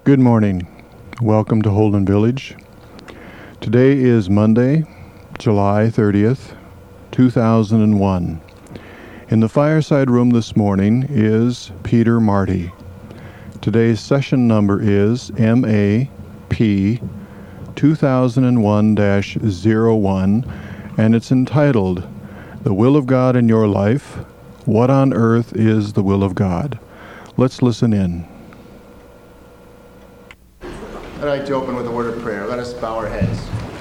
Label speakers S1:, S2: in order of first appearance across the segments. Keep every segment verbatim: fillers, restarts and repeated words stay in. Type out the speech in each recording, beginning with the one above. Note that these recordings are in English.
S1: Good morning. Welcome to Holden Village. Today is Monday, July thirtieth, two thousand one. In the fireside room this morning is Peter Marty. Today's session number is M A P two thousand one dash zero one, and it's entitled, The Will of God in Your Life. What on Earth is the Will of God? Let's listen in.
S2: I'd like to open with a word of prayer. Let us bow our heads.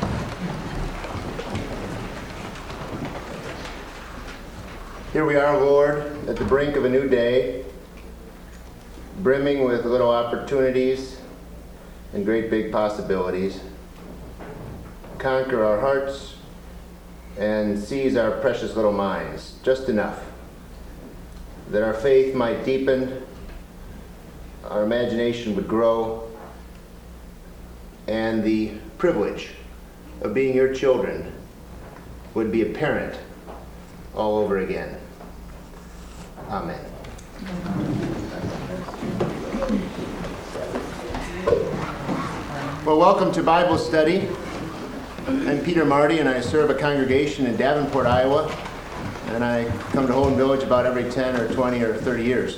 S2: Here we are, Lord, at the brink of a new day, brimming with little opportunities and great big possibilities. Conquer our hearts and seize our precious little minds, just enough that our faith might deepen, our imagination would grow, and the privilege of being your children would be apparent all over again. Amen. Well, welcome to Bible study. I'm Peter Marty, and I serve a congregation in Davenport, Iowa, and I come to Holden Village about every ten or twenty or thirty years.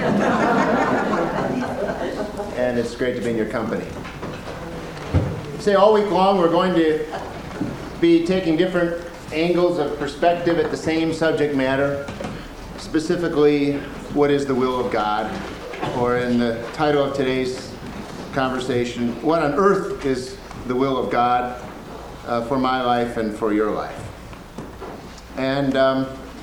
S2: And it's great to be in your company. Say all week long we're going to be taking different angles of perspective at the same subject matter, specifically what is the will of God, or in the title of today's conversation, what on earth is the will of God uh, for my life and for your life. And um,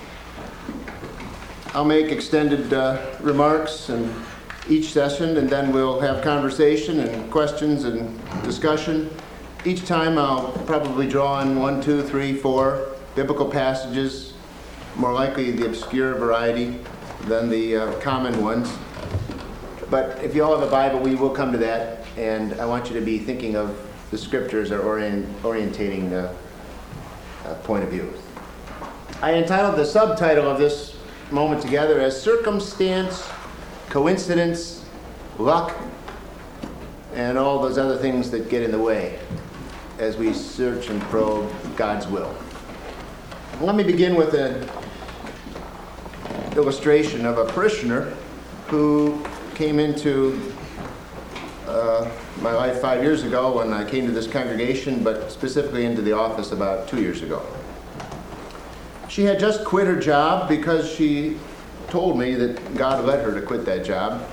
S2: I'll make extended uh, remarks and each session, and then we'll have conversation and questions and discussion. Each time I'll probably draw on one, two, three, four biblical passages, more likely the obscure variety than the uh, common ones. But if you all have a Bible, we will come to that, and I want you to be thinking of the scriptures or orient, orientating uh, uh, point of view. I entitled the subtitle of this moment together as Circumstance, Coincidence, Luck, and all those other things that get in the way as we search and probe God's will. Let me begin with an illustration of a parishioner who came into uh, my life five years ago when I came to this congregation, but specifically into the office about two years ago. She had just quit her job because she told me that God led her to quit that job.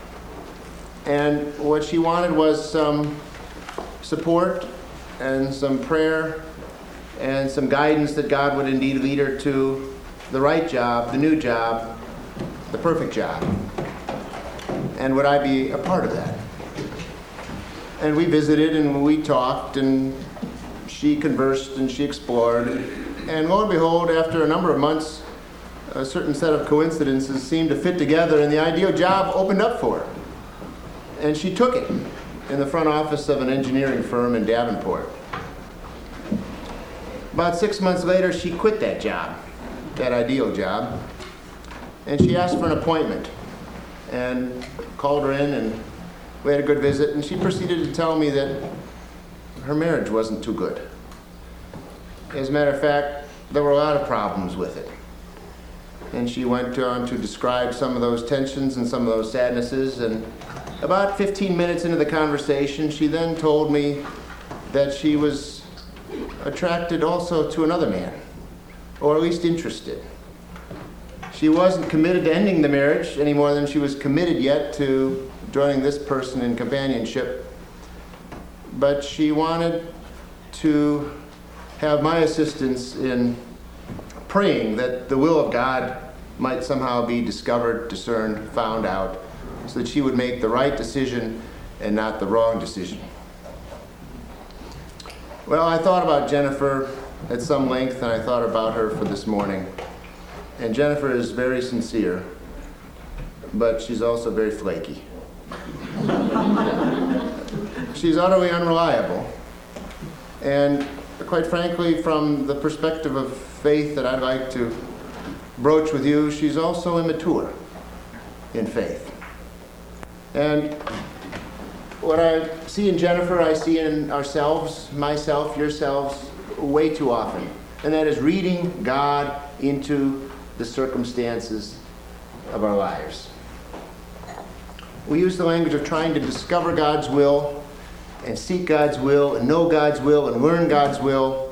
S2: And what she wanted was some support and some prayer and some guidance that God would indeed lead her to the right job, the new job, the perfect job. And would I be a part of that? And we visited and we talked and she conversed and she explored. And lo and behold, after a number of months, a certain set of coincidences seemed to fit together and the ideal job opened up for her. And she took it in the front office of an engineering firm in Davenport. About six months later, she quit that job, that ideal job, and she asked for an appointment and called her in, and we had a good visit, and she proceeded to tell me that her marriage wasn't too good. As a matter of fact, there were a lot of problems with it. And she went on to describe some of those tensions and some of those sadnesses, and about fifteen minutes into the conversation, she then told me that she was attracted also to another man, or at least interested. She wasn't committed to ending the marriage any more than she was committed yet to joining this person in companionship, but she wanted to have my assistance in praying that the will of God might somehow be discovered, discerned, found out, so that she would make the right decision and not the wrong decision. Well, I thought about Jennifer at some length, and I thought about her for this morning. And Jennifer is very sincere, but she's also very flaky. She's utterly unreliable. And quite frankly, from the perspective of faith that I'd like to broach with you, she's also immature in faith. And what I see in Jennifer, I see in ourselves, myself, yourselves, way too often. And that is reading God into the circumstances of our lives. We use the language of trying to discover God's will and seek God's will and know God's will and learn God's will.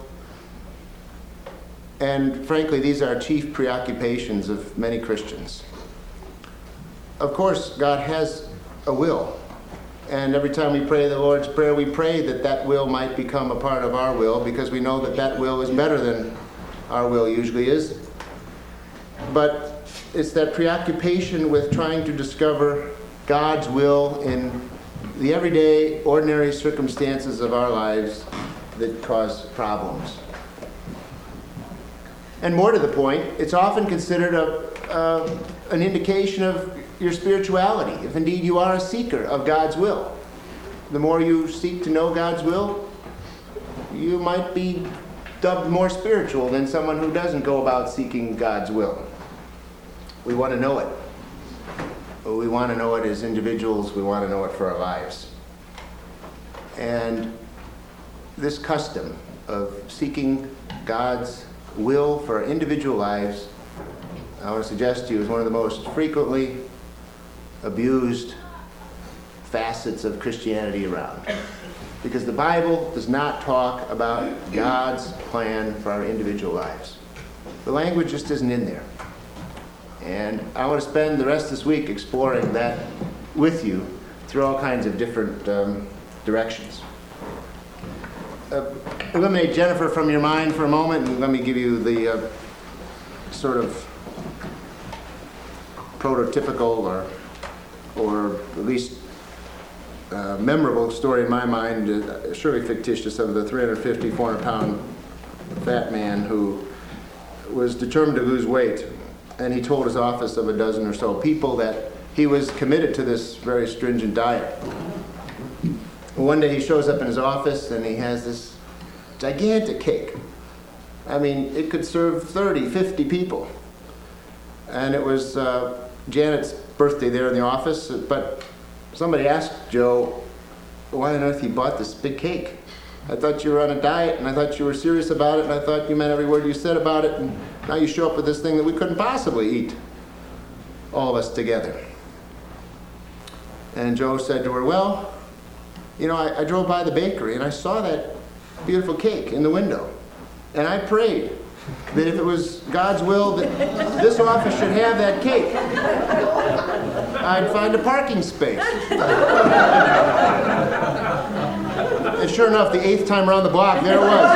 S2: And frankly, these are chief preoccupations of many Christians. Of course, God has a will. And every time we pray the Lord's Prayer, we pray that that will might become a part of our will, because we know that that will is better than our will usually is. But it's that preoccupation with trying to discover God's will in the everyday, ordinary circumstances of our lives that cause problems. And more to the point, it's often considered a, uh, an indication of your spirituality, if indeed you are a seeker of God's will. The more you seek to know God's will, you might be dubbed more spiritual than someone who doesn't go about seeking God's will. We want to know it. We want to know it as individuals. We want to know it for our lives. And this custom of seeking God's will for our individual lives, I want to suggest to you, is one of the most frequently abused facets of Christianity around. Because the Bible does not talk about God's plan for our individual lives. The language just isn't in there. And I want to spend the rest of this week exploring that with you through all kinds of different um, directions. Uh, eliminate Jennifer from your mind for a moment, and let me give you the uh, sort of prototypical or, or at least uh, memorable story in my mind, uh, surely fictitious, of the three hundred fifty, four hundred pound fat man who was determined to lose weight. And he told his office of a dozen or so people that he was committed to this very stringent diet. One day he shows up in his office and he has this gigantic cake. I mean, it could serve thirty, fifty people. And it was uh, Janet's birthday there in the office, but somebody asked Joe why on earth he bought this big cake. I thought you were on a diet, and I thought you were serious about it, and I thought you meant every word you said about it, and now you show up with this thing that we couldn't possibly eat, all of us together. And Joe said to her, well, you know, I, I drove by the bakery, and I saw that beautiful cake in the window, and I prayed that if it was God's will that this office should have that cake, I'd find a parking space. And sure enough, the eighth time around the block, there it was.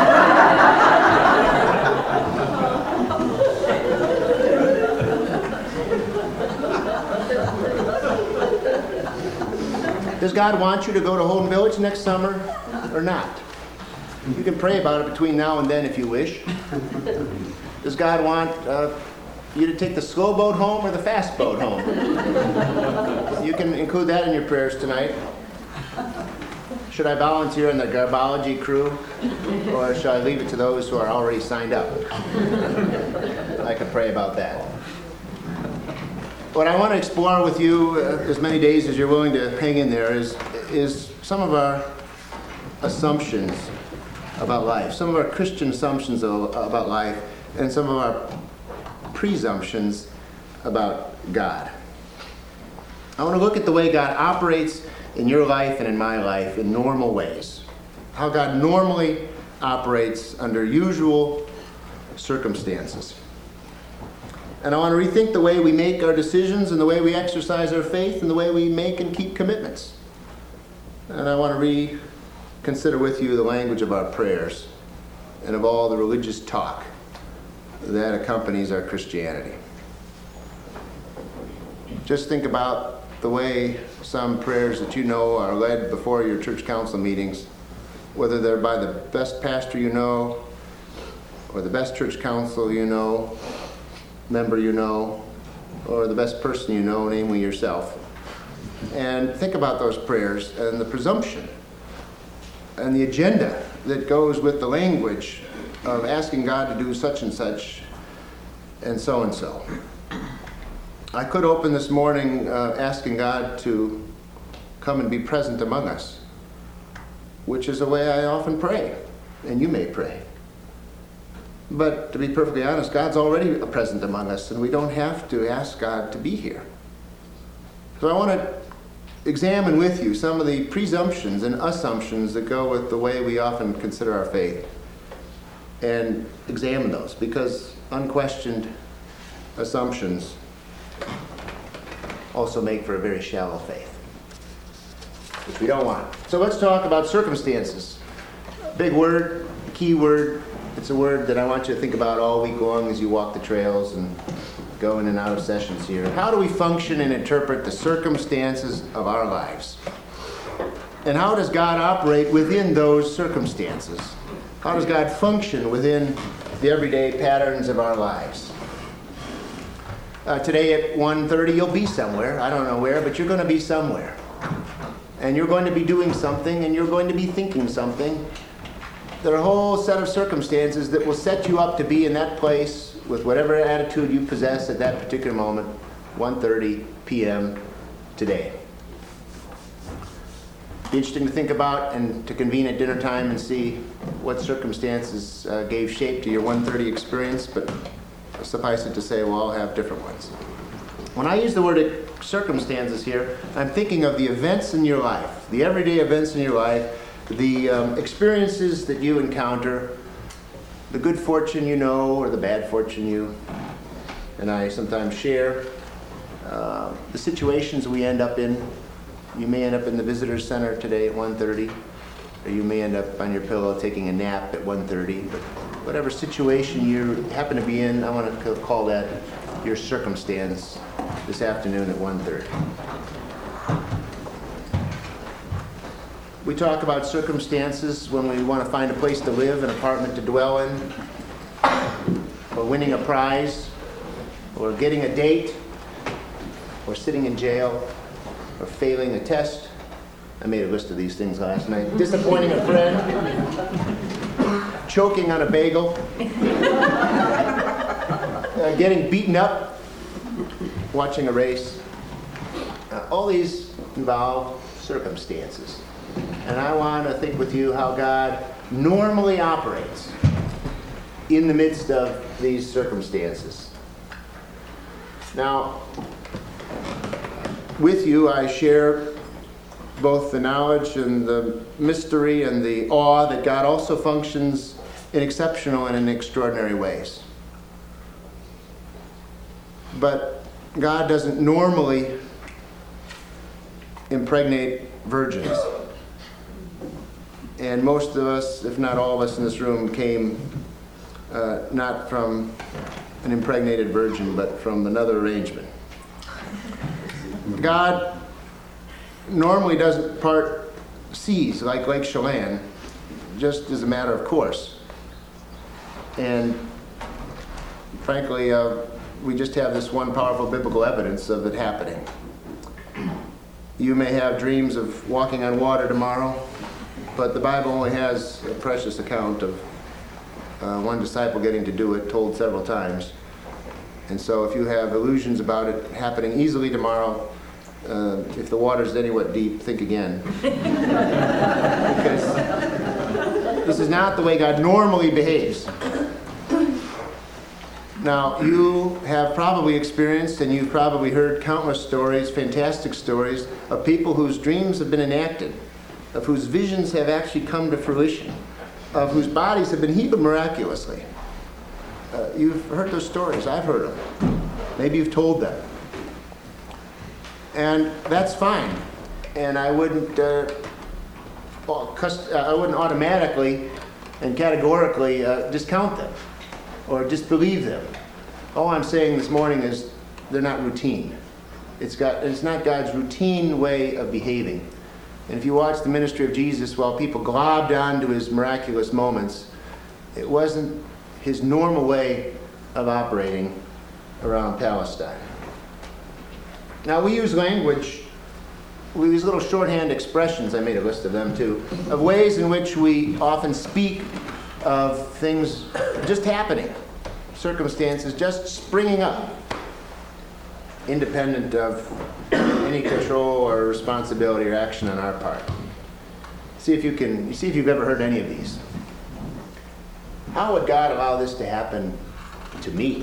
S2: Does God want you to go to Holden Village next summer or not? You can pray about it between now and then if you wish. Does God want uh, you to take the slow boat home or the fast boat home? You can include that in your prayers tonight. Should I volunteer in the garbology crew, or shall I leave it to those who are already signed up? I could pray about that. What I want to explore with you, uh, as many days as you're willing to hang in there, is, is some of our assumptions about life, some of our Christian assumptions of, about life, and some of our presumptions about God. I want to look at the way God operates in your life and in my life in normal ways. How God normally operates under usual circumstances. And I want to rethink the way we make our decisions and the way we exercise our faith and the way we make and keep commitments. And I want to reconsider with you the language of our prayers and of all the religious talk that accompanies our Christianity. Just think about the way some prayers that you know are led before your church council meetings, whether they're by the best pastor you know, or the best church council you know, member you know, or the best person you know, namely yourself. And think about those prayers and the presumption and the agenda that goes with the language of asking God to do such and such and so and so. I could open this morning uh, asking God to come and be present among us, which is the way I often pray, and you may pray. But to be perfectly honest, God's already present among us, and we don't have to ask God to be here. So I want to examine with you some of the presumptions and assumptions that go with the way we often consider our faith, and examine those, because unquestioned assumptions also make for a very shallow faith, which we don't want. So let's talk about circumstances. Big word, key word. It's a word that I want you to think about all week long as you walk the trails and go in and out of sessions here. How do we function and interpret the circumstances of our lives? And how does God operate within those circumstances? How does God function within the everyday patterns of our lives? Uh, today at one thirty, you'll be somewhere. I don't know where, but you're going to be somewhere. And you're going to be doing something, and you're going to be thinking something. There are a whole set of circumstances that will set you up to be in that place with whatever attitude you possess at that particular moment, one thirty p.m. today. Be interesting to think about and to convene at dinner time and see what circumstances uh, gave shape to your one thirty experience, but suffice it to say, we'll all have different ones. When I use the word circumstances here, I'm thinking of the events in your life, the everyday events in your life, the um, experiences that you encounter, the good fortune you know or the bad fortune you and I sometimes share, uh, the situations we end up in. You may end up in the visitor center today at one thirty, or you may end up on your pillow taking a nap at one thirty, but whatever situation you happen to be in, I want to call that your circumstance this afternoon at one thirty. We talk about circumstances when we want to find a place to live, an apartment to dwell in, or winning a prize, or getting a date, or sitting in jail, or failing a test. I made a list of these things last night. Disappointing a friend, choking on a bagel, uh, getting beaten up, watching a race. Uh, all these involve circumstances. And I want to think with you how God normally operates in the midst of these circumstances. Now, with you, I share both the knowledge and the mystery and the awe that God also functions in exceptional and in extraordinary ways. But God doesn't normally impregnate virgins. And most of us, if not all of us in this room, came uh, not from an impregnated virgin, but from another arrangement. God normally doesn't part seas like Lake Chelan, just as a matter of course. And frankly, uh, we just have this one powerful biblical evidence of it happening. You may have dreams of walking on water tomorrow, but the Bible only has a precious account of uh, one disciple getting to do it, told several times. And so if you have illusions about it happening easily tomorrow, uh, if the water's anywhat deep, think again. Because this is not the way God normally behaves. Now, you have probably experienced and you've probably heard countless stories, fantastic stories, of people whose dreams have been enacted, of whose visions have actually come to fruition, of whose bodies have been healed miraculously. Uh, you've heard those stories. I've heard them. Maybe you've told them. And that's fine. And I wouldn't, uh, I wouldn't automatically and categorically uh, discount them or disbelieve them. All I'm saying this morning is they're not routine. It's got, it's not God's routine way of behaving. And if you watch the ministry of Jesus, while people globbed onto his miraculous moments, it wasn't his normal way of operating around Palestine. Now, we use language, we use little shorthand expressions, I made a list of them too, of ways in which we often speak of things just happening, circumstances just springing up, independent of any any control or responsibility or action on our part. See if you can, you see if you've ever heard any of these. How would God allow this to happen to me?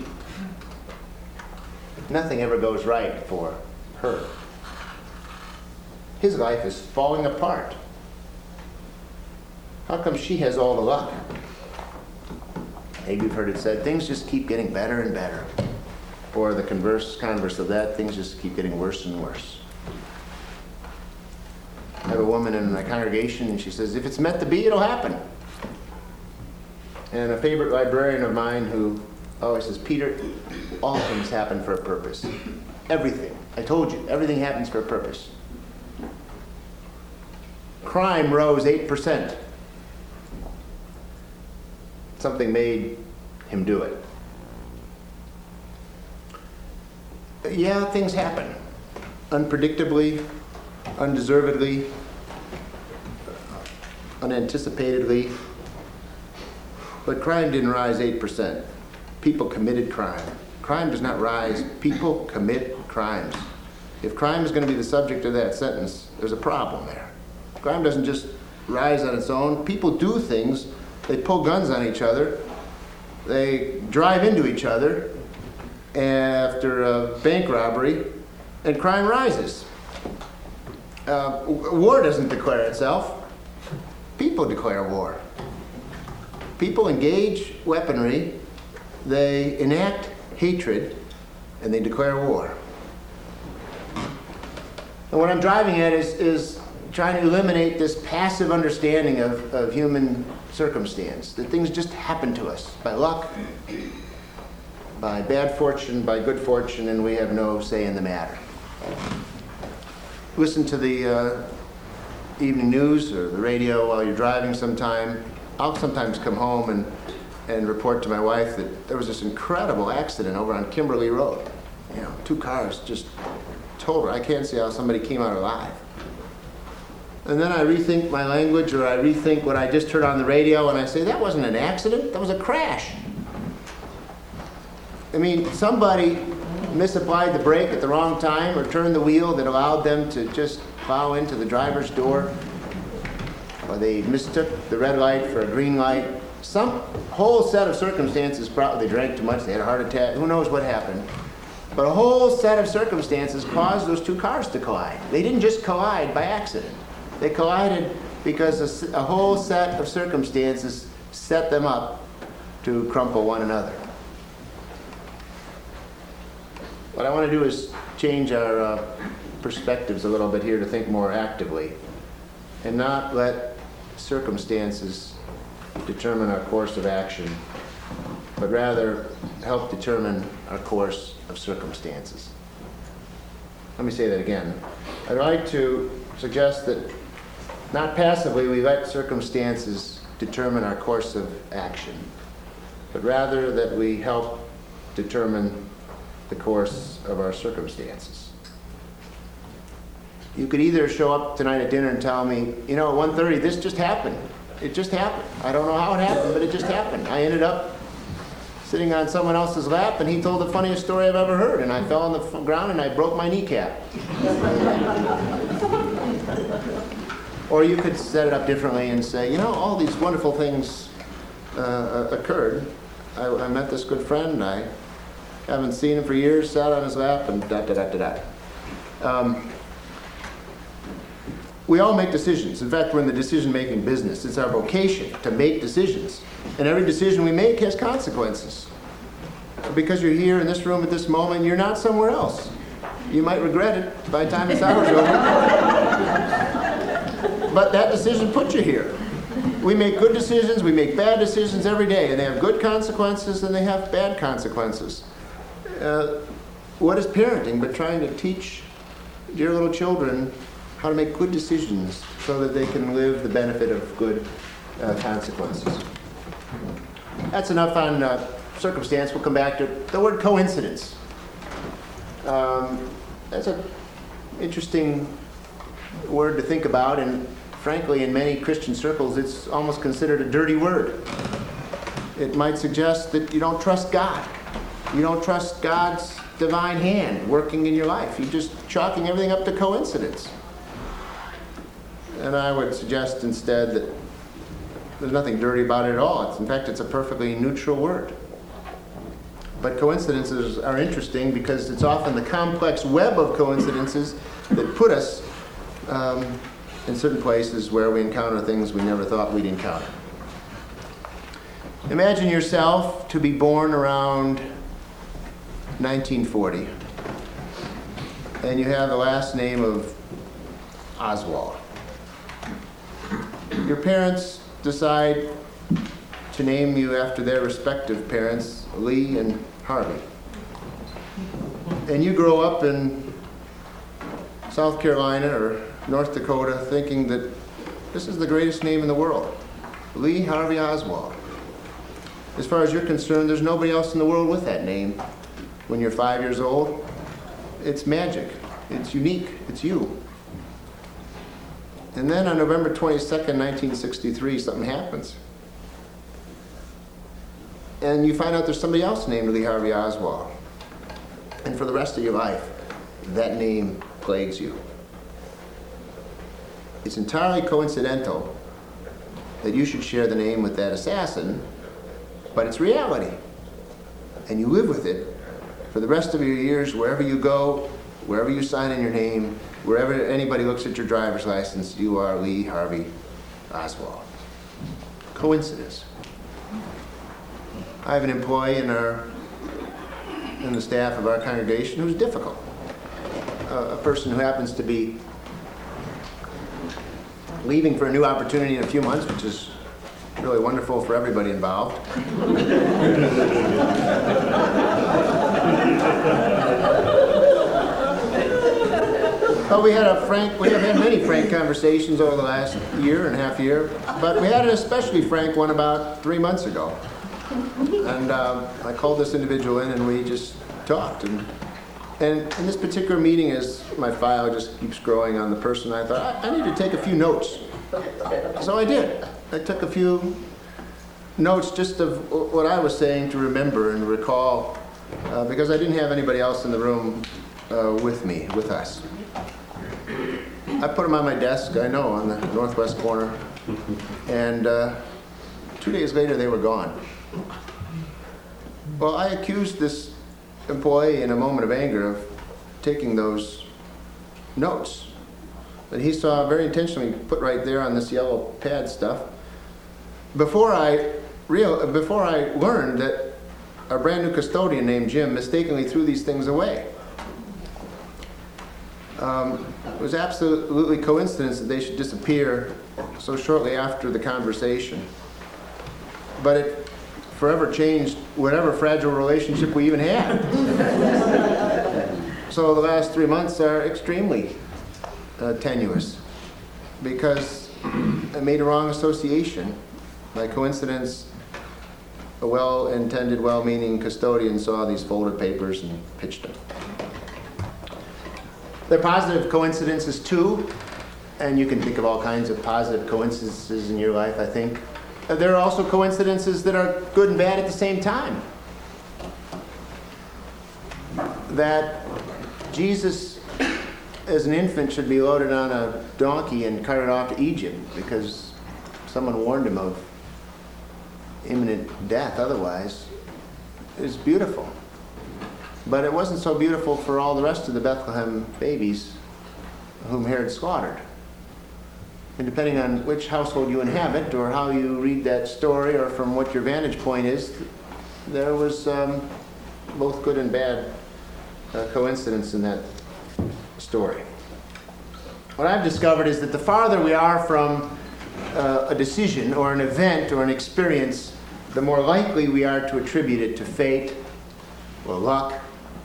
S2: Nothing ever goes right for her. His life is falling apart. How come she has all the luck? Maybe you've heard it said, things just keep getting better and better. Or the converse, converse of that, things just keep getting worse and worse. I have a woman in my congregation, and she says, if it's meant to be, it'll happen. And a favorite librarian of mine who always says, Peter, all things happen for a purpose. Everything. I told you, everything happens for a purpose. Crime rose eight percent. Something made him do it. Yeah, things happen. Unpredictably, undeservedly, unanticipatedly. But crime didn't rise eight percent. People committed crime. Crime does not rise. People commit crimes. If crime is going to be the subject of that sentence, there's a problem there. Crime doesn't just rise on its own. People do things. They pull guns on each other. They drive into each other after a bank robbery, and crime rises. Uh, war doesn't declare itself. People declare war. People engage weaponry, they enact hatred, and they declare war. And what I'm driving at is, is trying to eliminate this passive understanding of, of human circumstance, that things just happen to us by luck, by bad fortune, by good fortune, and we have no say in the matter. Listen to the uh, evening news or the radio while you're driving sometime. I'll sometimes come home and, and report to my wife that there was this incredible accident over on Kimberly Road. You know, two cars just totaled. I can't see how somebody came out alive. And then I rethink my language, or I rethink what I just heard on the radio, and I say, that wasn't an accident, that was a crash. I mean, somebody misapplied the brake at the wrong time or turned the wheel that allowed them to just plow into the driver's door, or they mistook the red light for a green light. Some whole set of circumstances, probably they drank too much, they had a heart attack, who knows what happened. But a whole set of circumstances caused those two cars to collide. They didn't just collide by accident. They collided because a, a whole set of circumstances set them up to crumple one another. What I want to do is change our uh, perspectives a little bit here to think more actively and not let circumstances determine our course of action, but rather help determine our course of circumstances. Let me say that again. I'd like to suggest that not passively we let circumstances determine our course of action, but rather that we help determine the course of our circumstances. You could either show up tonight at dinner and tell me, you know, at one thirty, this just happened. It just happened. I don't know how it happened, but it just happened. I ended up sitting on someone else's lap, and he told the funniest story I've ever heard, and I fell on the f- ground and I broke my kneecap. Or you could set it up differently and say, you know, all these wonderful things uh, occurred. I, I met this good friend, I haven't seen him for years, sat on his lap, and da da da da da. Um, we all make decisions. In fact, we're in the decision-making business. It's our vocation to make decisions. And every decision we make has consequences. Because you're here in this room at this moment, you're not somewhere else. You might regret it by the time this hour's over. But that decision put you here. We make good decisions, we make bad decisions every day, and they have good consequences and they have bad consequences. Uh, what is parenting but trying to teach dear little children how to make good decisions so that they can live the benefit of good uh, consequences? That's enough on uh, circumstance. We'll come back to the word coincidence. Um, that's an interesting word to think about, and frankly, in many Christian circles, it's almost considered a dirty word. It might suggest that you don't trust God. You don't trust God's divine hand working in your life. You're just chalking everything up to coincidence. And I would suggest instead that there's nothing dirty about it at all. It's, in fact, it's a perfectly neutral word. But coincidences are interesting because it's often the complex web of coincidences that put us um, in certain places where we encounter things we never thought we'd encounter. Imagine yourself to be born around nineteen forty, and you have the last name of Oswald. Your parents decide to name you after their respective parents, Lee and Harvey. And you grow up in South Carolina or North Dakota thinking that this is the greatest name in the world, Lee Harvey Oswald. As far as you're concerned, there's nobody else in the world with that name. When you're five years old, it's magic. It's unique. It's you. And then on November twenty-second, nineteen sixty-three, something happens. And you find out there's somebody else named Lee Harvey Oswald. And for the rest of your life, that name plagues you. It's entirely coincidental that you should share the name with that assassin, but it's reality. And you live with it for the rest of your years, wherever you go, wherever you sign in your name, wherever anybody looks at your driver's license, you are Lee Harvey Oswald. Coincidence. I have an employee in our in the staff of our congregation who's difficult. Uh, a person who happens to be leaving for a new opportunity in a few months, which is really wonderful for everybody involved. Well, we had a frank, we have had many frank conversations over the last year and a half year, but we had an especially frank one about three months ago. And um, I called this individual in and we just talked. And, and in this particular meeting, as my file just keeps growing on the person, I thought, I, I need to take a few notes. So I did. I took a few notes just of what I was saying to remember and recall, uh, because I didn't have anybody else in the room uh, with me, with us. I put them on my desk, I know, on the northwest corner, and uh, two days later they were gone. Well, I accused this employee in a moment of anger of taking those notes that he saw very intentionally put right there on this yellow pad stuff before I real before I learned that our brand new custodian named Jim mistakenly threw these things away. Um, it was absolutely coincidence that they should disappear so shortly after the conversation. But it forever changed whatever fragile relationship we even had. So the last three months are extremely uh, tenuous because I made a wrong association. By coincidence, a well-intended, well-meaning custodian saw these folded papers and pitched them. There are positive coincidences too, and you can think of all kinds of positive coincidences in your life, I think. There are also coincidences that are good and bad at the same time. That Jesus, as an infant, should be loaded on a donkey and carted off to Egypt because someone warned him of imminent death otherwise, is beautiful. But it wasn't so beautiful for all the rest of the Bethlehem babies whom Herod slaughtered. And depending on which household you inhabit or how you read that story or from what your vantage point is, there was um, both good and bad uh, coincidence in that story. What I've discovered is that the farther we are from uh, a decision or an event or an experience, the more likely we are to attribute it to fate or luck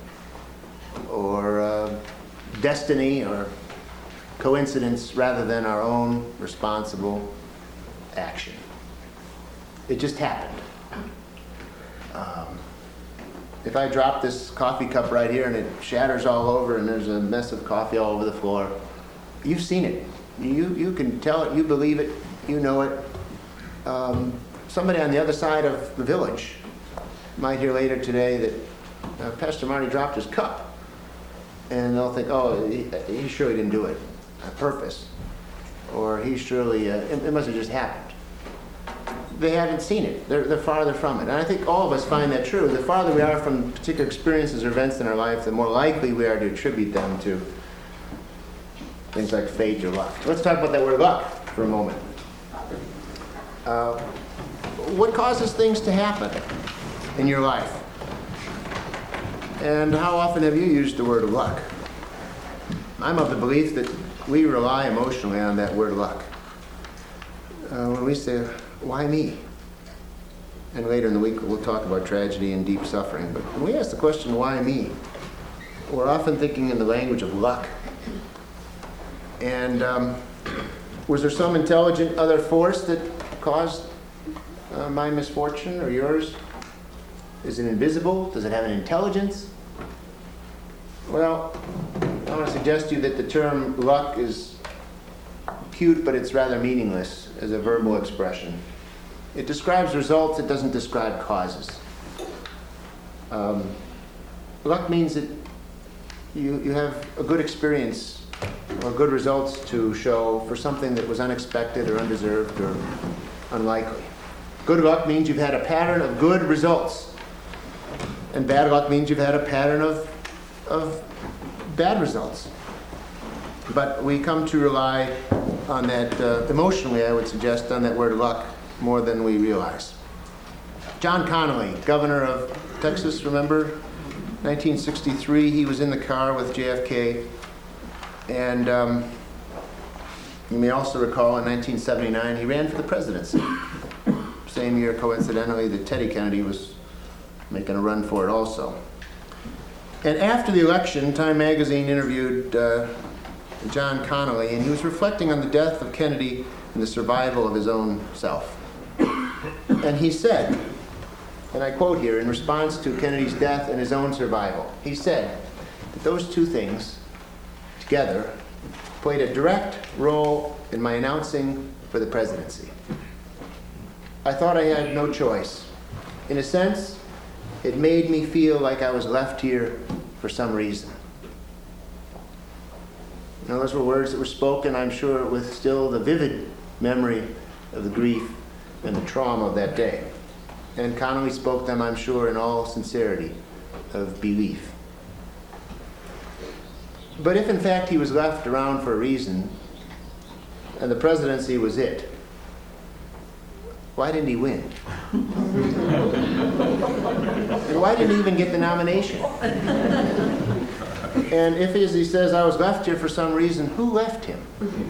S2: or uh, destiny or coincidence rather than our own responsible action. It just happened. Um, if I drop this coffee cup right here and it shatters all over and there's a mess of coffee all over the floor, you've seen it. You, you can tell it, you believe it, you know it. Um, somebody on the other side of the village might hear later today that uh, Pastor Marty dropped his cup. And they'll think, oh, he, he surely didn't do it on purpose. Or he surely, uh, it, it must have just happened. They haven't seen it. They're, they're farther from it. And I think all of us find that true. The farther we are from particular experiences or events in our life, the more likely we are to attribute them to things like fate or luck. Let's talk about that word luck for a moment. Uh, what causes things to happen in your life? And how often have you used the word luck? I'm of the belief that we rely emotionally on that word luck. Uh, when we say, why me? And later in the week we'll talk about tragedy and deep suffering. But when we ask the question, why me? We're often thinking in the language of luck. And um, was there some intelligent other force that caused uh, my misfortune or yours? Is it invisible? Does it have an intelligence? Well, I want to suggest to you that the term luck is cute, but it's rather meaningless as a verbal expression. It describes results, it doesn't describe causes. Um, luck means that you, you have a good experience or good results to show for something that was unexpected or undeserved or unlikely. Good luck means you've had a pattern of good results. And bad luck means you've had a pattern of, of bad results. But we come to rely on that, uh, emotionally, I would suggest, on that word luck more than we realize. John Connally, governor of Texas, remember? nineteen sixty-three, he was in the car with J F K. And um, you may also recall in nineteen seventy-nine, he ran for the presidency. Same year, coincidentally, that Teddy Kennedy was making a run for it also. And after the election, Time magazine interviewed uh, John Connally, and he was reflecting on the death of Kennedy and the survival of his own self. And he said, and I quote here, in response to Kennedy's death and his own survival, he said that those two things together played a direct role in my announcing for the presidency. I thought I had no choice. In a sense, it made me feel like I was left here for some reason. Now, those were words that were spoken, I'm sure, with still the vivid memory of the grief and the trauma of that day. And Connally spoke them, I'm sure, in all sincerity of belief. But if in fact he was left around for a reason, and the presidency was it, why didn't he win? And why didn't he even get the nomination? And if, as he says, I was left here for some reason, who left him?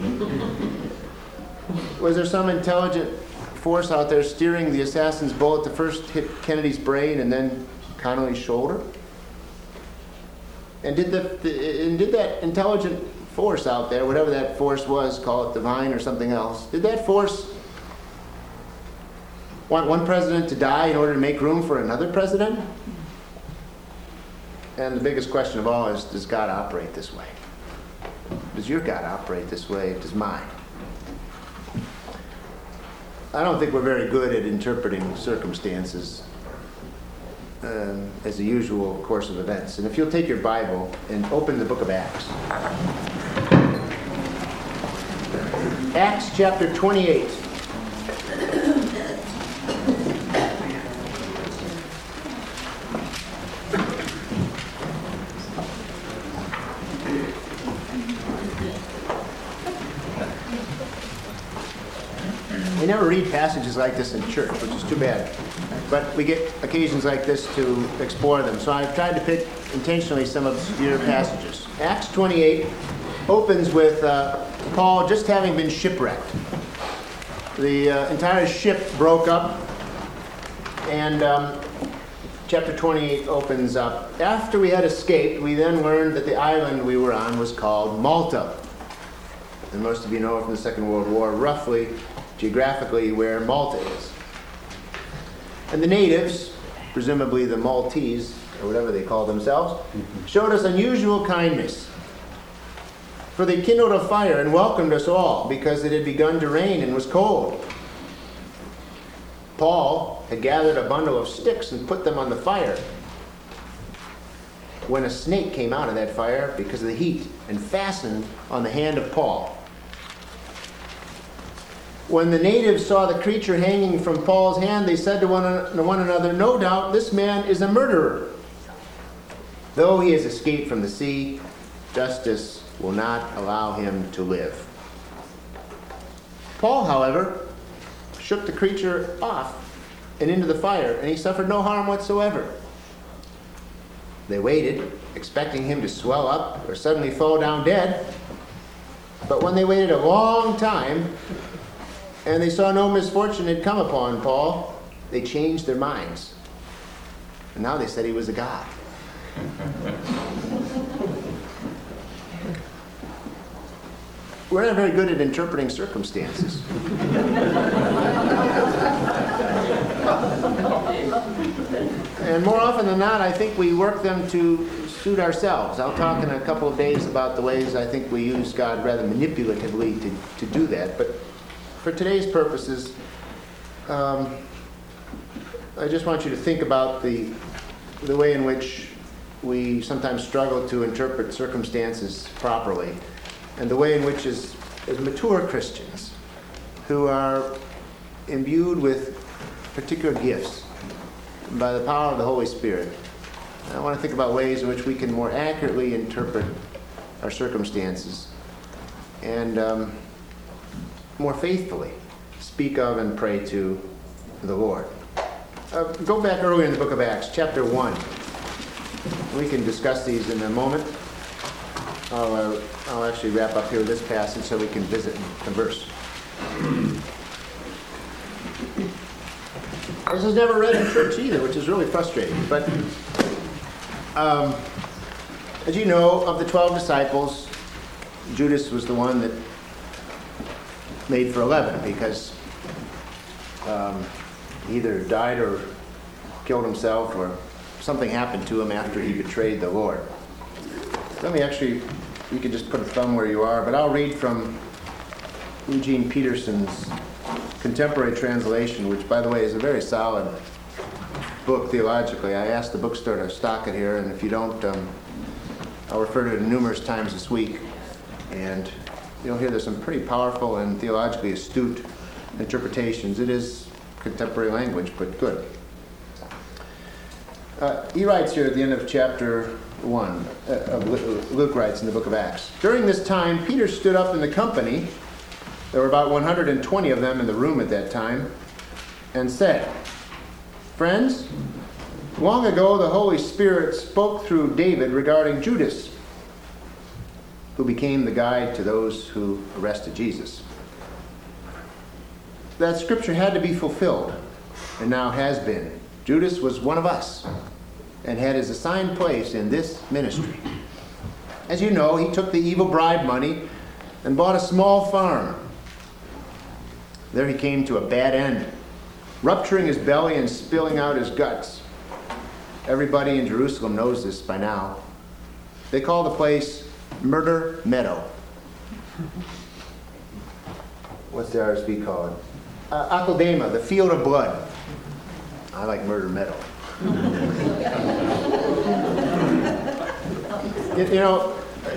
S2: Was there some intelligent force out there steering the assassin's bullet to first hit Kennedy's brain and then Connally's shoulder? And did, the, the, and did that intelligent force out there, whatever that force was, call it divine or something else, did that force want one president to die in order to make room for another president? And the biggest question of all is, does God operate this way? Does your God operate this way? Does mine? I don't think we're very good at interpreting circumstances um, as the usual course of events. And if you'll take your Bible and open the book of Acts. Acts chapter twenty-eight. We never read passages like this in church, which is too bad. But we get occasions like this to explore them. So I've tried to pick intentionally some obscure passages. Acts twenty-eight opens with uh, Paul just having been shipwrecked. The uh, entire ship broke up, and um, chapter twenty-eight opens up. After we had escaped, we then learned that the island we were on was called Malta. And most of you know from the Second World War, roughly, geographically, where Malta is. And the natives, presumably the Maltese, or whatever they call themselves, showed us unusual kindness. For they kindled a fire and welcomed us all, because it had begun to rain and was cold. Paul had gathered a bundle of sticks and put them on the fire. when a snake came out of that fire because of the heat and fastened on the hand of Paul. When the natives saw the creature hanging from Paul's hand, they said to one, to one another, "No doubt this man is a murderer. Though he has escaped from the sea, justice will not allow him to live." Paul, however, shook the creature off and into the fire, and he suffered no harm whatsoever. They waited, expecting him to swell up or suddenly fall down dead. But when they waited a long time, and they saw no misfortune had come upon Paul, they changed their minds. And now they said he was a god. We're not very good at interpreting circumstances. And more often than not, I think we work them to suit ourselves. I'll talk in a couple of days about the ways I think we use God rather manipulatively to, to do that. But for today's purposes, um, I just want you to think about the, the way in which we sometimes struggle to interpret circumstances properly, and the way in which, as, as mature Christians who are imbued with particular gifts by the power of the Holy Spirit, I want to think about ways in which we can more accurately interpret our circumstances and um, more faithfully speak of and pray to the Lord. Uh, go back earlier in the book of Acts, chapter one. We can discuss these in a moment. I'll, uh, I'll actually wrap up here with this passage so we can visit and converse. This is never read in church either, which is really frustrating. But um, as you know, of the twelve disciples, Judas was the one that made for eleven because um, he either died or killed himself or something happened to him after he betrayed the Lord. Let me actually, you can just put a thumb where you are, but I'll read from Eugene Peterson's contemporary translation, which, by the way, is a very solid book theologically. I asked the bookstore to stock it here, and if you don't, um, I'll refer to it numerous times this week. And you'll hear there's some pretty powerful and theologically astute interpretations. It is contemporary language, but good. Uh, he writes here at the end of chapter one, uh, of Luke writes in the book of Acts, "During this time, Peter stood up in the company," there were about one hundred twenty of them in the room at that time, "and said, 'Friends, long ago the Holy Spirit spoke through David regarding Judas, who became the guide to those who arrested Jesus. That scripture had to be fulfilled, and now has been. Judas was one of us, and had his assigned place in this ministry. As you know, he took the evil bribe money and bought a small farm. There he came to a bad end, rupturing his belly and spilling out his guts. Everybody in Jerusalem knows this by now. They call the place Murder Meadow. What's the R S V called? Uh, Akeldama, the field of blood. I like Murder Meadow. you, you know,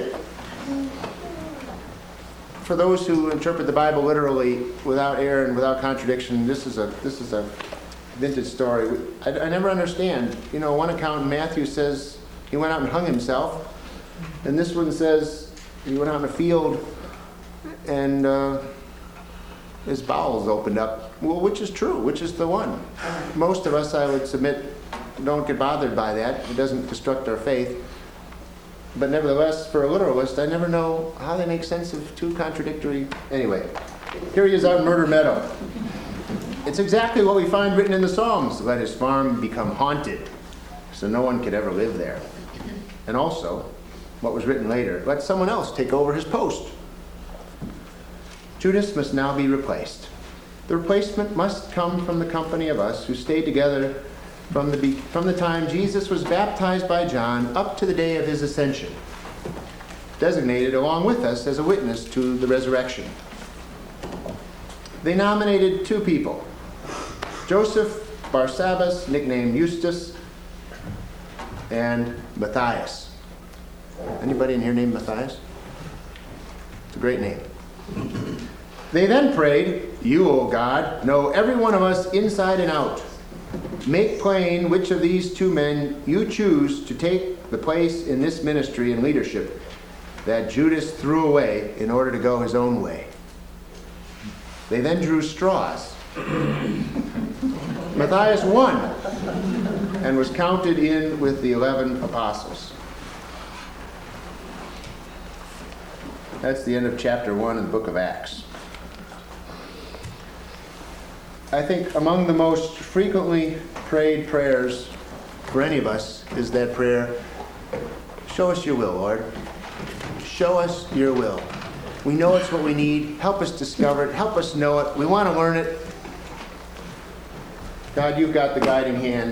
S2: for those who interpret the Bible literally, without error and without contradiction, this is a this is a vintage story. I, I never understand. You know, one account in Matthew says he went out and hung himself, and this one says he went out in a field and uh, his bowels opened up. Well, which is true? Which is the one? Most of us, I would submit, don't get bothered by that. It doesn't destruct our faith. But nevertheless, for a literalist, I never know how they make sense of two contradictory... Anyway, here he is out in Murder Meadow. It's exactly what we find written in the Psalms. Let his farm become haunted, so no one could ever live there. And also, what was written later, let someone else take over his post. Judas must now be replaced. The replacement must come from the company of us who stayed together from the, from the time Jesus was baptized by John up to the day of his ascension, designated along with us as a witness to the resurrection. They nominated two people, Joseph Barsabbas, nicknamed Eustace, and Matthias. Anybody in here named Matthias? It's a great name. They then prayed, "You, O God, know every one of us inside and out. Make plain which of these two men you choose to take the place in this ministry and leadership that Judas threw away in order to go his own way." They then drew straws. Matthias won and was counted in with the eleven apostles. That's the end of chapter one in the book of Acts. I think among the most frequently prayed prayers for any of us is that prayer, "Show us your will, Lord. Show us your will. We know it's what we need. Help us discover it. Help us know it. We want to learn it. God, you've got the guiding hand."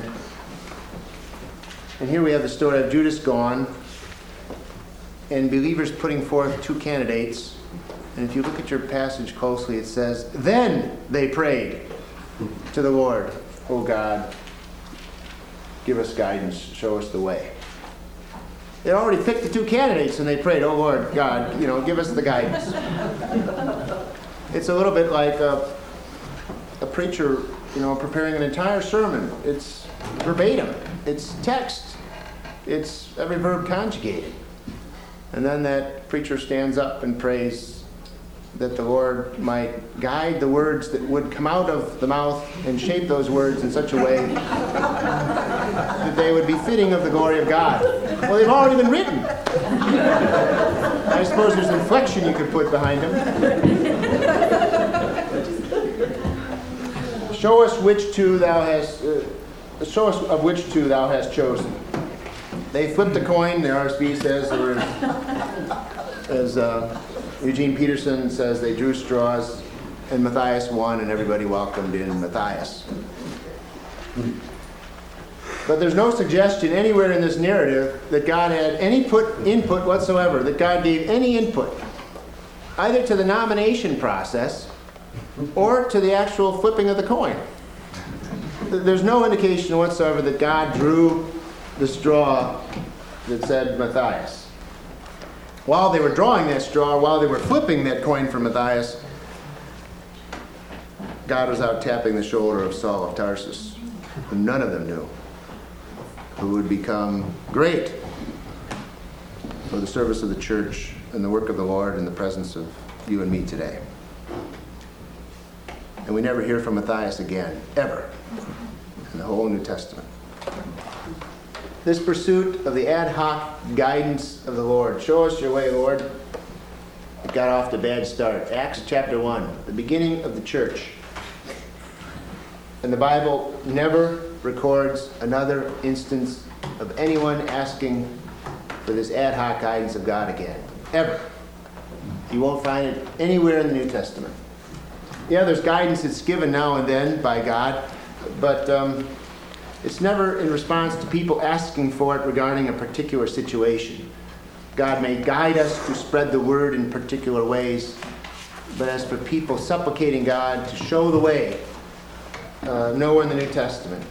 S2: And here we have the story of Judas gone and believers putting forth two candidates. And if you look at your passage closely, it says, "Then they prayed to the Lord, O God, give us guidance, show us the way." They already picked the two candidates and they prayed, "Oh Lord God, you know, give us the guidance." It's a little bit like a, a preacher, you know, preparing an entire sermon. It's verbatim. It's text. It's every verb conjugated. And then that preacher stands up and prays that the Lord might guide the words that would come out of the mouth and shape those words in such a way that they would be fitting of the glory of God. Well, they've already been written. I suppose there's inflection you could put behind them. Show us which two thou hast, uh, show us of which two thou hast chosen. They flipped the coin, the R S V says, or as uh, Eugene Peterson says, they drew straws, and Matthias won, and everybody welcomed in Matthias. But there's no suggestion anywhere in this narrative that God had any put, input whatsoever, that God gave any input, either to the nomination process or to the actual flipping of the coin. There's no indication whatsoever that God drew the straw that said Matthias. While they were drawing that straw, while they were flipping that coin for Matthias, God was out tapping the shoulder of Saul of Tarsus, who none of them knew, who would become great for the service of the church and the work of the Lord in the presence of you and me today. And we never hear from Matthias again, ever, in the whole New Testament. This pursuit of the ad hoc guidance of the Lord. Show us your way, Lord. It got off to a bad start. Acts chapter one, the beginning of the church. And the Bible never records another instance of anyone asking for this ad hoc guidance of God again. Ever. You won't find it anywhere in the New Testament. Yeah, there's guidance that's given now and then by God, but um, it's never in response to people asking for it regarding a particular situation. God may guide us to spread the word in particular ways, but as for people supplicating God to show the way, uh, nowhere in the New Testament.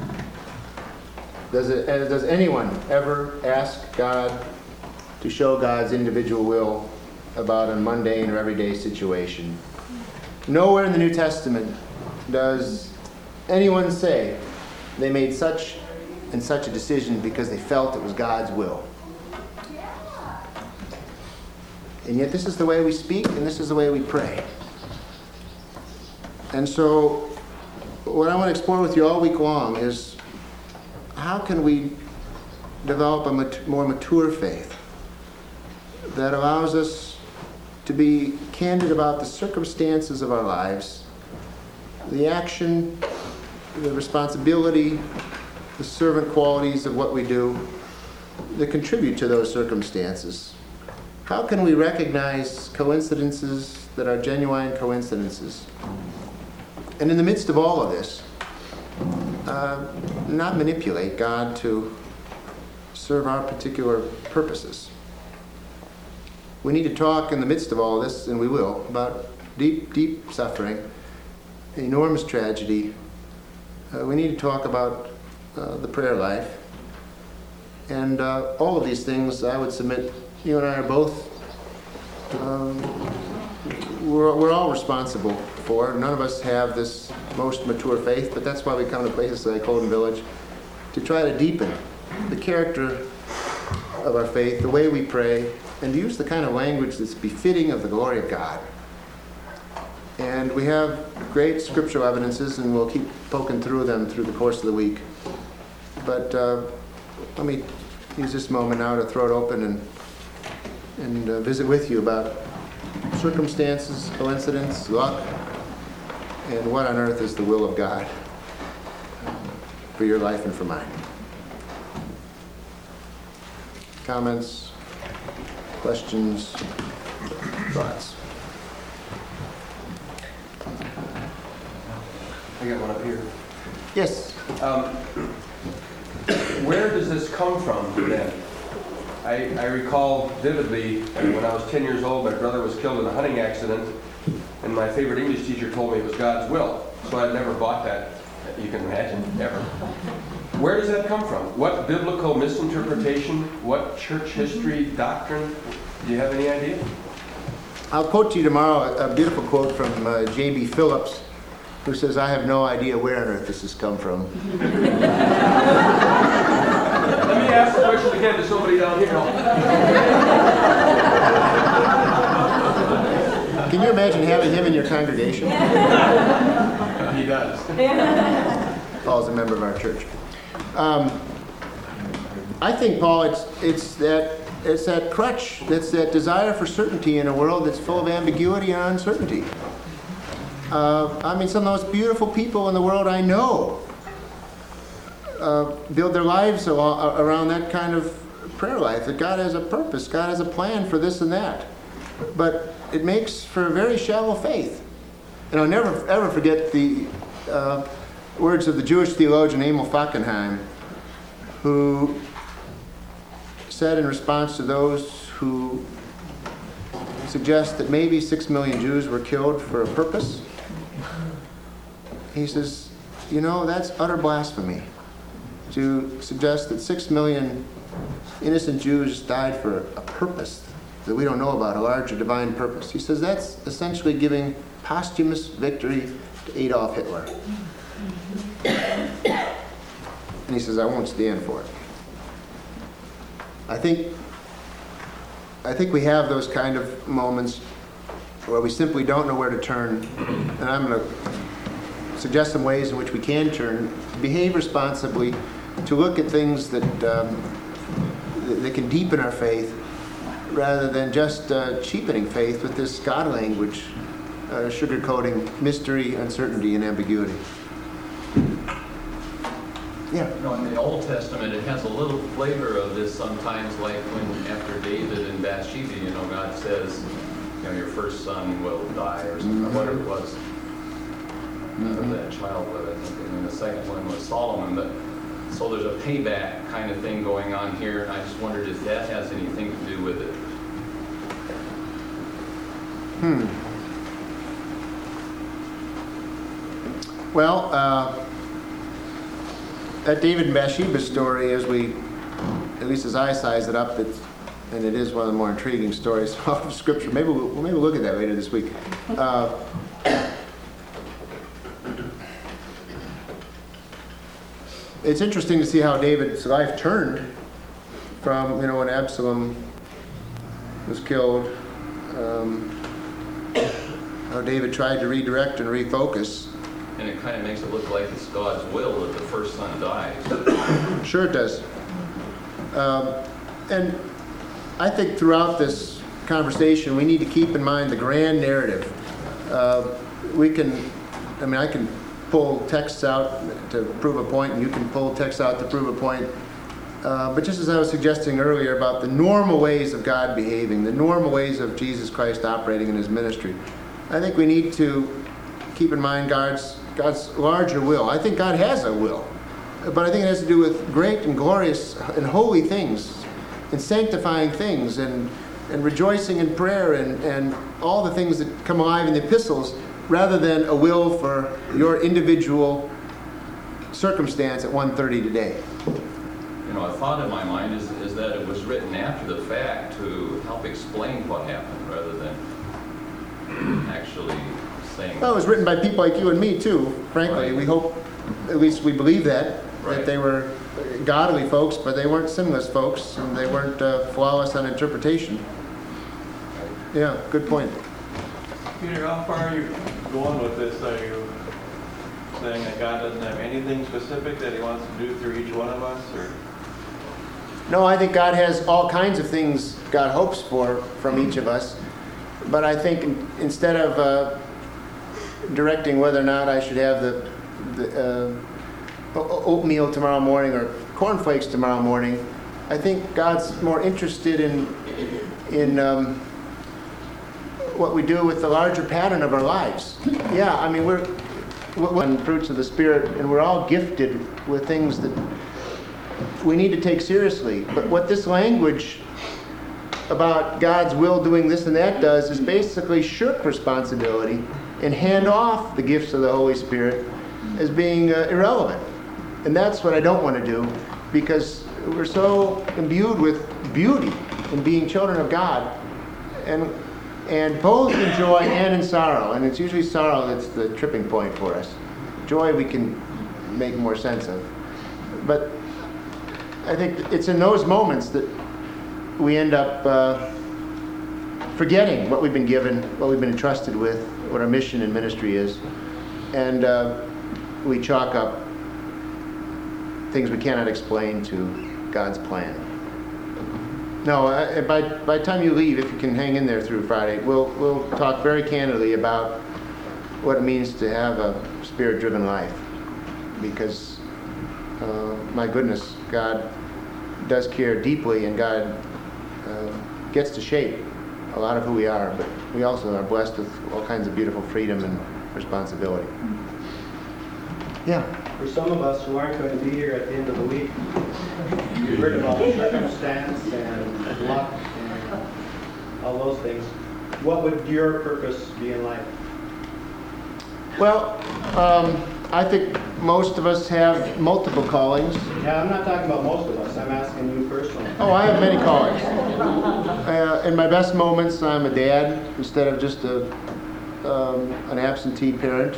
S2: Does it, does anyone ever ask God to show God's individual will about a mundane or everyday situation? Nowhere in the New Testament does anyone say they made such and such a decision because they felt it was God's will. And yet this is the way we speak, and this is the way we pray. And so what I want to explore with you all week long is how can we develop a mat- more mature faith that allows us to be candid about the circumstances of our lives, the action, the responsibility, the servant qualities of what we do that contribute to those circumstances. How can we recognize coincidences that are genuine coincidences? And in the midst of all of this, uh, not manipulate God to serve our particular purposes. We need to talk in the midst of all this, and we will, about deep, deep suffering, enormous tragedy. Uh, we need to talk about uh, the prayer life. And uh, all of these things, I would submit, you and I are both, um, we're, we're all responsible for. None of us have this most mature faith, but that's why we come to places like Holden Village, to try to deepen the character of our faith, the way we pray, and to use the kind of language that's befitting of the glory of God. And we have great scriptural evidences, and we'll keep poking through them through the course of the week. But uh, let me use this moment now to throw it open and, and uh, visit with you about circumstances, coincidence, luck, and what on earth is the will of God for your life and for mine. Comments, questions, thoughts?
S3: I got one up here.
S2: Yes.
S3: Um, where does this come from then? I, I recall vividly when I was ten years old, my brother was killed in a hunting accident, and my favorite English teacher told me it was God's will. So I'd never bought that, you can imagine, ever. Where does that come from? What biblical misinterpretation? What church history doctrine? Do you have any idea?
S2: I'll quote to you tomorrow a beautiful quote from uh, J B Phillips, who says, "I have no idea where on earth this has come from."
S3: Let me ask the question again to somebody down here.
S2: Can you imagine having him in your congregation?
S3: He does.
S2: Paul's a member of our church. Um, I think, Paul, it's it's that it's that crutch, that's that desire for certainty in a world that's full of ambiguity and uncertainty. Uh, I mean, some of the most beautiful people in the world I know uh, build their lives al- around that kind of prayer life, that God has a purpose, God has a plan for this and that. But it makes for a very shallow faith. And I'll never, ever forget the uh, words of the Jewish theologian Emil Fackenheim, who said in response to those who suggest that maybe six million Jews were killed for a purpose, he says, you know, that's utter blasphemy to suggest that six million innocent Jews died for a purpose that we don't know about, a larger divine purpose. He says that's essentially giving posthumous victory to Adolf Hitler. And he says, I won't stand for it. I think, I think we have those kind of moments where we simply don't know where to turn. And I'm going to suggest some ways in which we can turn, to behave responsibly, to look at things that, um, that can deepen our faith, rather than just uh, cheapening faith with this God language, uh, sugarcoating mystery, uncertainty, and ambiguity. Yeah.
S4: You know, in the Old Testament, it has a little flavor of this sometimes, like when after David and Bathsheba, you know, God says, you know, your first son will die, or something, mm-hmm. whatever it was. Mm-hmm. That child, but I think, and then the second one was Solomon. But so there's a payback kind of thing going on here, and I just wondered if that has anything to do with it.
S2: Hmm. Well, uh, that David and Bathsheba story, as we, at least as I size it up, it's, and it is one of the more intriguing stories of Scripture. Maybe we'll, maybe we'll look at that later this week. Uh, it's interesting to see how David's life turned from, you know, when Absalom was killed. Um, how David tried to redirect and refocus.
S4: And it kind of makes it look like it's God's will that the first son dies.
S2: Sure it does. Um, and I think throughout this conversation, we need to keep in mind the grand narrative. Uh, we can, I mean, I can pull texts out to prove a point, and you can pull texts out to prove a point. Uh, but just as I was suggesting earlier about the normal ways of God behaving, the normal ways of Jesus Christ operating in his ministry, I think we need to keep in mind God's God's larger will. I think God has a will, but I think it has to do with great and glorious and holy things, and sanctifying things, and and rejoicing in prayer, and, and all the things that come alive in the epistles, rather than a will for your individual circumstance at one thirty today.
S4: And know, a thought in my mind is, is that it was written after the fact to help explain what happened rather than actually saying.
S2: Well, it was written by people like you and me too, frankly.
S4: Right.
S2: We hope, at least we believe that,
S4: Right.
S2: that they were godly folks, but they weren't sinless folks, and they weren't uh, flawless on interpretation. Yeah, good point.
S5: Peter, how far are you going with this? Are you saying that God doesn't have anything specific that he wants to do through each one of us, or?
S2: No, I think God has all kinds of things God hopes for from each of us. But I think in, instead of uh, directing whether or not I should have the, the uh, oatmeal tomorrow morning or cornflakes tomorrow morning, I think God's more interested in in um, what we do with the larger pattern of our lives. Yeah, I mean, we're, we're on fruits of the Spirit, and we're all gifted with things that we need to take seriously. But what this language about God's will doing this and that does is basically shirk responsibility and hand off the gifts of the Holy Spirit as being uh, irrelevant. And that's what I don't want to do, because we're so imbued with beauty in being children of God, and and both in joy and in sorrow. And it's usually sorrow that's the tripping point for us. Joy we can make more sense of. But I think it's in those moments that we end up uh, forgetting what we've been given, what we've been entrusted with, what our mission and ministry is, and uh, we chalk up things we cannot explain to God's plan. No, uh, by by the time you leave, if you can hang in there through Friday, we'll we'll talk very candidly about what it means to have a Spirit-driven life, because uh, my goodness, God does care deeply, and God uh, gets to shape a lot of who we are, but we also are blessed with all kinds of beautiful freedom and responsibility. Yeah.
S6: For some of us who aren't going to be here at the end of the week, we've heard about circumstance and luck and all those things. What would your purpose be in life?
S2: Well, um, I think most of us have multiple callings.
S6: Yeah, I'm not talking about most of us. I'm asking you personally.
S2: Oh, I have many callings. Uh, in my best moments, I'm a dad instead of just a um, an absentee parent.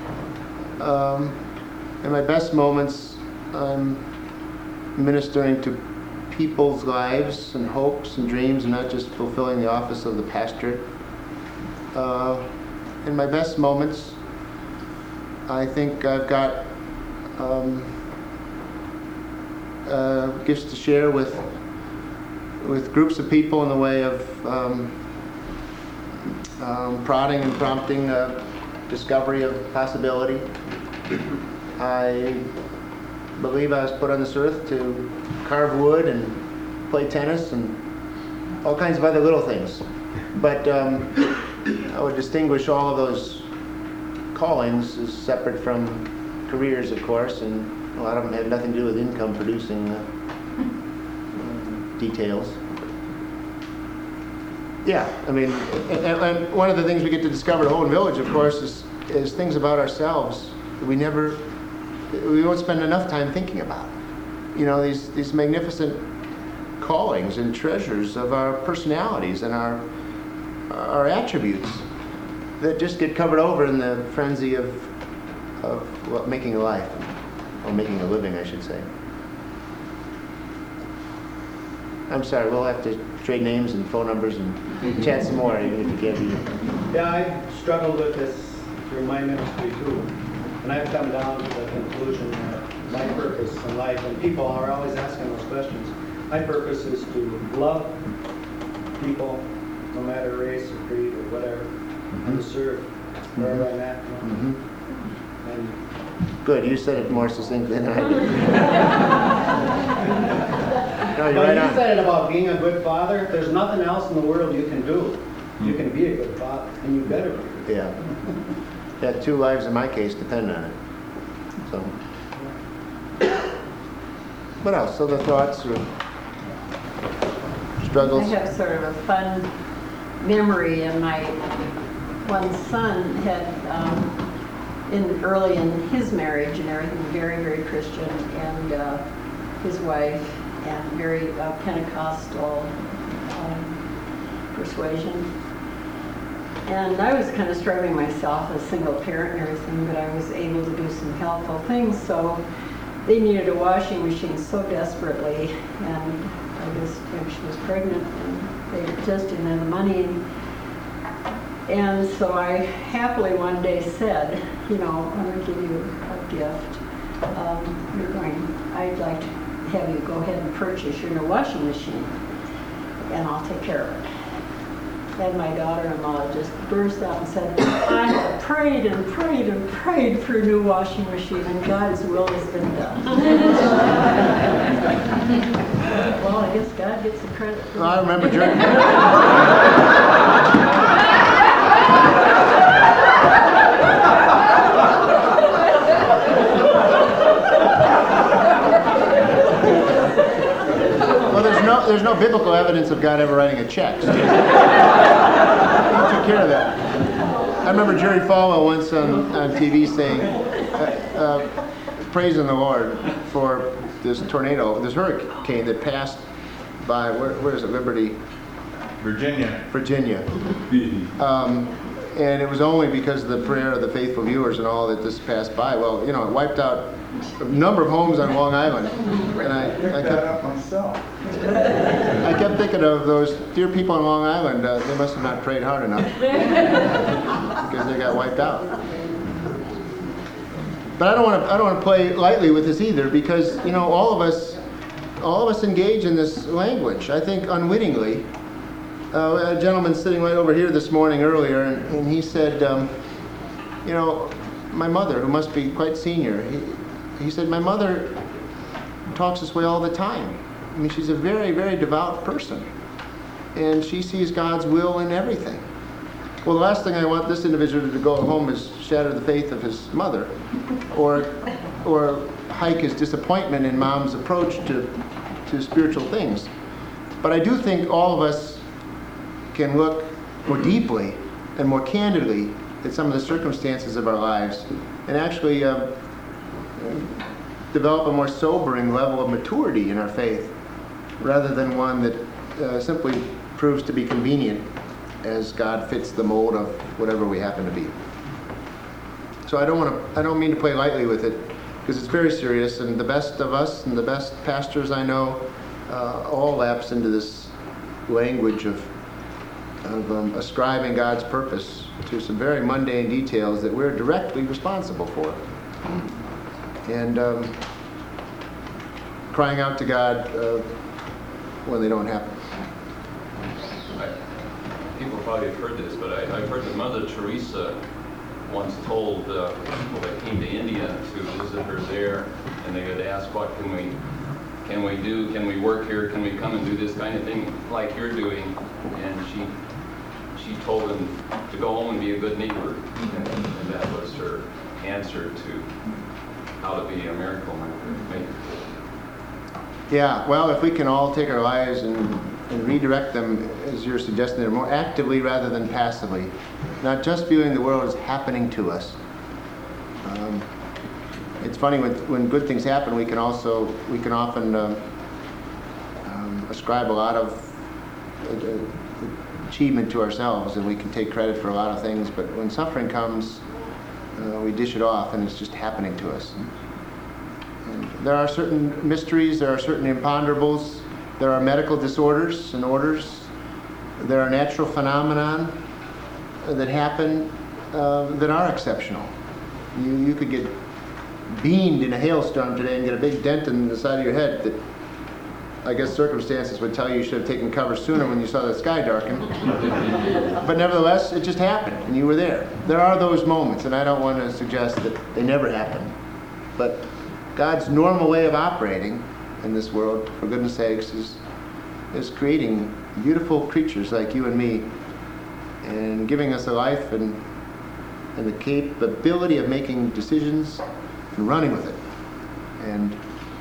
S2: Um, in my best moments, I'm ministering to people's lives and hopes and dreams, and not just fulfilling the office of the pastorate. Uh, in my best moments, I think I've got um, uh, gifts to share with with groups of people in the way of um, um, prodding and prompting uh, discovery of possibility. I believe I was put on this earth to carve wood and play tennis and all kinds of other little things. But um, I would distinguish all of those callings as separate from careers, of course, and a lot of them have nothing to do with income producing uh, uh, details. Yeah, I mean, and, and one of the things we get to discover at Holden Village, of course, is, is things about ourselves that we never, we won't spend enough time thinking about. You know, these, these magnificent callings and treasures of our personalities and our, our attributes that just get covered over in the frenzy of, of well, making a life, or making a living, I should say. I'm sorry, we'll have to trade names and phone numbers and chat some more, even if you can't be here.
S6: Yeah, I struggled with this through my ministry too. And I've come down to the conclusion that my purpose in life, and people are always asking those questions, my purpose is to love people, no matter race or creed or whatever, and to serve wherever I'm at. You know?
S2: Mm-hmm.
S6: And
S2: Good, you said it more succinctly than I did. No, you're
S6: well,
S2: right
S6: you
S2: on.
S6: said it about being a good father. There's nothing else in the world you can do. You can be a good father, and you better be.
S2: Yeah. Yeah, two lives in my case depend on it. So. What else? Other thoughts or struggles?
S7: I have sort of a fun memory, and my one son had, um, in early in his marriage and everything, very, very Christian, and uh, his wife and very uh, Pentecostal um, persuasion. And I was kind of struggling myself as a single parent and everything, but I was able to do some helpful things. So they needed a washing machine so desperately, and I guess when she was pregnant, and they just didn't have the money. And so I happily one day said, you know, I'm going to give you a gift. Um, you're going, I'd like to have you go ahead and purchase your new washing machine, and I'll take care of it. And my daughter-in-law just burst out and said, I have prayed and prayed and prayed for a new washing machine, and God's will has been done. Well, I guess God gets the credit for
S2: Well, I
S7: that.
S2: remember during... Well, there's no, there's no biblical evidence of God ever writing a check. So he took care of that. I remember Jerry Falwell once on, on T V saying, uh, uh, praising the Lord for this tornado, this hurricane that passed by, where, where is it, Liberty?
S8: Virginia.
S2: Virginia. Um, and it was only because of the prayer of the faithful viewers and all that this passed by. Well, you know, it wiped out a number of homes on Long Island. And I, I kept,
S8: myself.
S2: I kept thinking of those dear people on Long Island. Uh, they must have not prayed hard enough because they got wiped out. But I don't want to. I don't want to play lightly with this either, because you know all of us, all of us engage in this language. I think unwittingly. Uh, a gentleman sitting right over here this morning earlier, and, and he said, um, you know, my mother, who must be quite senior, he, he said, my mother talks this way all the time. I mean, she's a very, very devout person, and she sees God's will in everything. Well, the last thing I want this individual to go home is shatter the faith of his mother, or, or hike his disappointment in mom's approach to, to spiritual things. But I do think all of us can look more deeply and more candidly at some of the circumstances of our lives and actually uh, develop a more sobering level of maturity in our faith, rather than one that uh, simply proves to be convenient as God fits the mold of whatever we happen to be. So I don't want to, I don't mean to play lightly with it, because it's very serious, and the best of us and the best pastors I know uh, all lapse into this language of of um, ascribing God's purpose to some very mundane details that we're directly responsible for. And um, crying out to God uh, when they don't happen.
S4: I, people probably have heard this, but I, I've heard that Mother Teresa once told uh, people that came to India to visit her there, and they would ask, what can we, can we do? Can we work here? Can we come and do this kind of thing like you're doing? And she She told them to go home and be a good neighbor, and, and that was her answer to how to be a miracle maker.
S2: Yeah, well, if we can all take our lives and, and redirect them, as you're suggesting, more actively rather than passively, not just viewing the world as happening to us. Um, it's funny, when, when good things happen, we can also, we can often um, um, ascribe a lot of uh, achievement to ourselves, and we can take credit for a lot of things, but when suffering comes, uh, we dish it off, and it's just happening to us. And there are certain mysteries, there are certain imponderables, there are medical disorders and orders, there are natural phenomena that happen uh, that are exceptional. You, you could get beamed in a hailstorm today and get a big dent in the side of your head that I guess circumstances would tell you you should have taken cover sooner when you saw the sky darken. But nevertheless, it just happened, and you were there. There are those moments, and I don't want to suggest that they never happen. But God's normal way of operating in this world, for goodness sakes, is, is creating beautiful creatures like you and me, and giving us a life and, and the capability of making decisions and running with it. And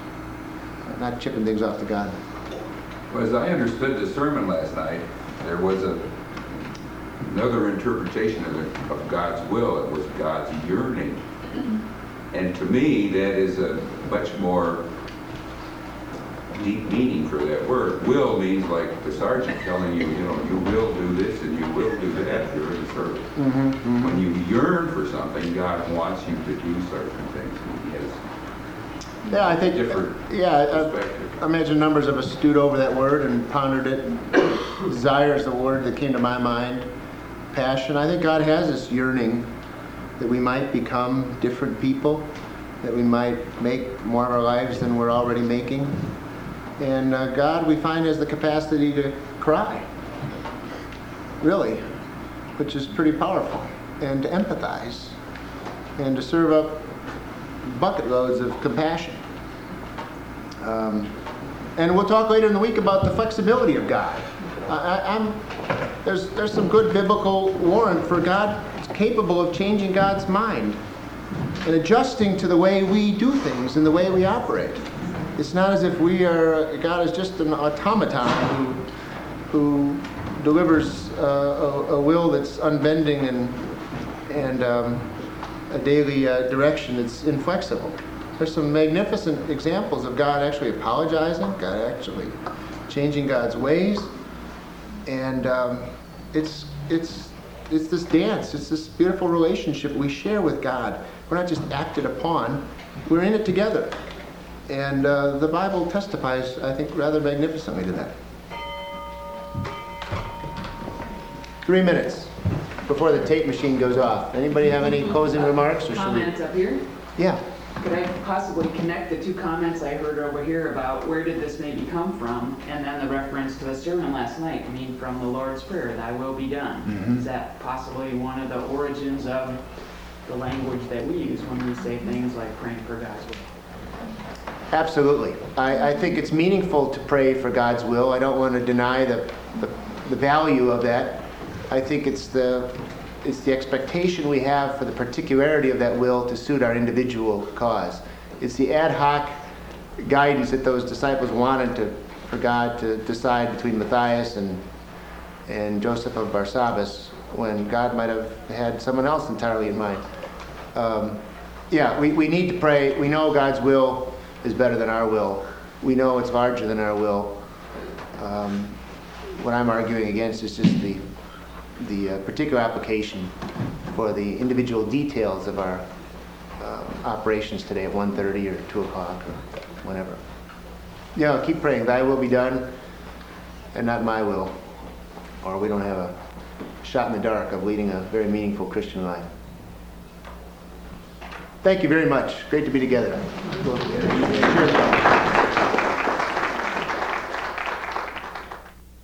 S2: not chipping things off to God.
S9: Well, as I understood the sermon last night, there was a, another interpretation of, the, of God's will. It was God's yearning. And to me, that is a much more deep meaning for that word. Will means like the sergeant telling you, you know, you will do this and you will do that during the service.
S2: Mm-hmm, mm-hmm.
S9: When you yearn for something, God wants you to do certain things. He has
S2: Yeah, I think,
S9: different
S2: yeah,
S9: perspective.
S2: I, I imagine numbers of us stewed over that word and pondered it. Desire is the word that came to my mind. Passion. I think God has this yearning that we might become different people, that we might make more of our lives than we're already making. And uh, God, we find, has the capacity to cry, really, which is pretty powerful, and to empathize, and to serve up bucket loads of compassion. Um, and we'll talk later in the week about the flexibility of God. I, I, I'm, there's, there's some good biblical warrant for God capable of changing God's mind and adjusting to the way we do things and the way we operate. It's not as if we are, God is just an automaton who, who delivers uh, a, a will that's unbending and, and um, a daily uh, direction that's inflexible. There's some magnificent examples of God actually apologizing, God actually changing God's ways, and um, it's it's it's this dance, it's this beautiful relationship we share with God. We're not just acted upon, we're in it together. And uh, the Bible testifies, I think, rather magnificently to that. Three minutes before the tape machine goes off. Anybody have any closing remarks? Or should we?
S8: Comments up here?
S2: Yeah.
S8: Could I possibly connect the two comments I heard over here about where did this maybe come from, and then the reference to the sermon last night, I mean, from the Lord's Prayer, thy will be done.
S2: Mm-hmm.
S8: Is that possibly one of the origins of the language that we use when we say things like praying for God's will?
S2: Absolutely. I, I think it's meaningful to pray for God's will. I don't want to deny the, the, the value of that. I think it's the it's the expectation we have for the particularity of that will to suit our individual cause. It's the ad hoc guidance that those disciples wanted to for God to decide between Matthias and and Joseph of Barsabbas when God might have had someone else entirely in mind. Um, yeah, we, we need to pray. We know God's will is better than our will. We know it's larger than our will. Um, what I'm arguing against is just the the uh, particular application for the individual details of our uh, operations today at one thirty or two o'clock or whenever. Yeah, keep praying. Thy will be done and not my will. Or we don't have a shot in the dark of leading a very meaningful Christian life. Thank you very much. Great to be together. Cheers.